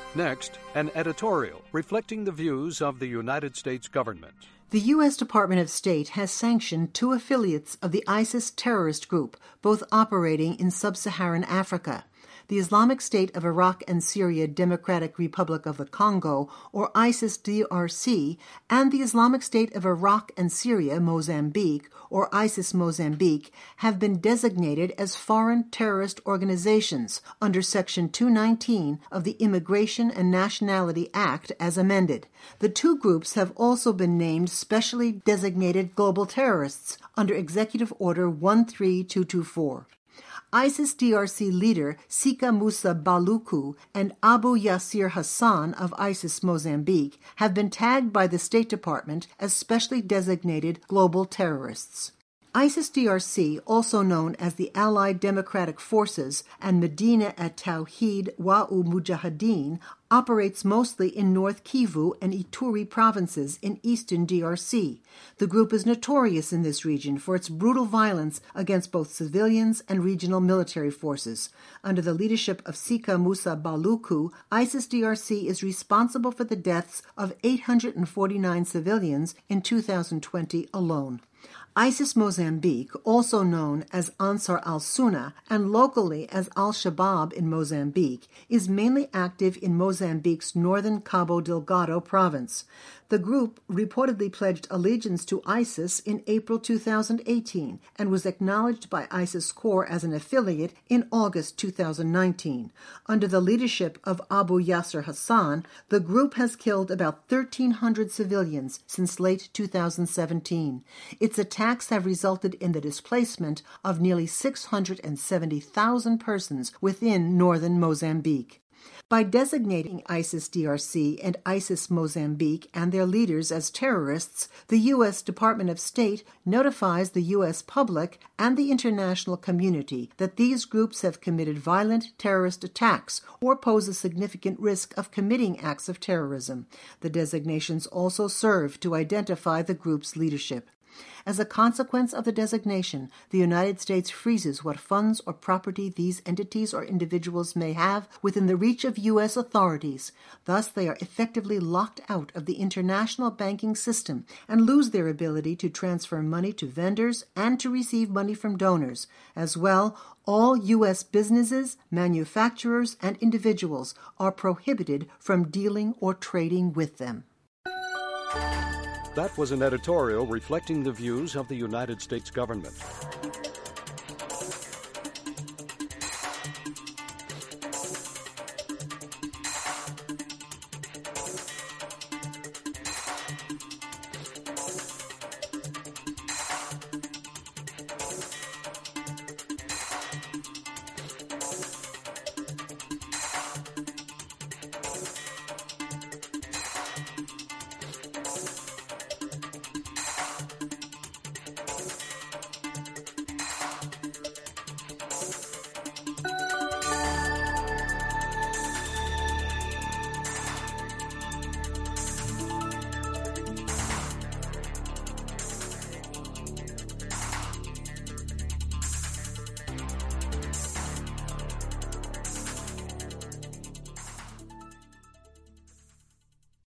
Next, an editorial reflecting the views of the United States government. The U.S. Department of State has sanctioned 2 affiliates of the ISIS terrorist group, both operating in sub-Saharan Africa. The Islamic State of Iraq and Syria Democratic Republic of the Congo, or ISIS-DRC, and the Islamic State of Iraq and Syria Mozambique, or ISIS-Mozambique, have been designated as foreign terrorist organizations under Section 219 of the Immigration and Nationality Act as amended. The 2 groups have also been named specially designated global terrorists under Executive Order 13224. ISIS-DRC leader Sika Musa Baluku and Abu Yasir Hassan of ISIS-Mozambique have been tagged by the State Department as specially designated global terrorists. ISIS-DRC, also known as the Allied Democratic Forces and Medina at-Tawhid Wa'u Mujahideen, operates mostly in North Kivu and Ituri provinces in eastern DRC. The group is notorious in this region for its brutal violence against both civilians and regional military forces. Under the leadership of Sika Musa Baluku, ISIS-DRC is responsible for the deaths of 849 civilians in 2020 alone. ISIS-Mozambique, also known as Ansar al-Sunna and locally as Al-Shabaab in Mozambique, is mainly active in Mozambique's northern Cabo Delgado province. The group reportedly pledged allegiance to ISIS in April 2018 and was acknowledged by ISIS-Core as an affiliate in August 2019. Under the leadership of Abu Yasir Hassan, the group has killed about 1,300 civilians since late 2017. Its attacks have resulted in the displacement of nearly 670,000 persons within northern Mozambique. By designating ISIS-DRC and ISIS-Mozambique and their leaders as terrorists, the U.S. Department of State notifies the U.S. public and the international community that these groups have committed violent terrorist attacks or pose a significant risk of committing acts of terrorism. The designations also serve to identify the group's leadership. As a consequence of the designation, the United States freezes what funds or property these entities or individuals may have within the reach of U.S. authorities. Thus, they are effectively locked out of the international banking system and lose their ability to transfer money to vendors and to receive money from donors. As well, all U.S. businesses, manufacturers, and individuals are prohibited from dealing or trading with them. That was an editorial reflecting the views of the United States government.